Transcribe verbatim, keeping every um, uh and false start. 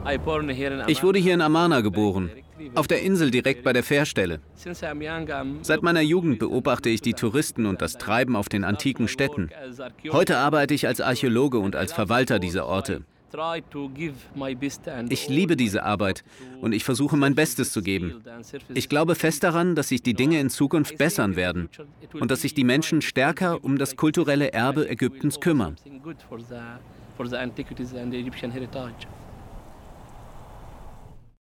Ich wurde hier in Amarna geboren, auf der Insel direkt bei der Fährstelle. Seit meiner Jugend beobachte ich die Touristen und das Treiben auf den antiken Städten. Heute arbeite ich als Archäologe und als Verwalter dieser Orte. Ich liebe diese Arbeit und ich versuche mein Bestes zu geben. Ich glaube fest daran, dass sich die Dinge in Zukunft bessern werden und dass sich die Menschen stärker um das kulturelle Erbe Ägyptens kümmern.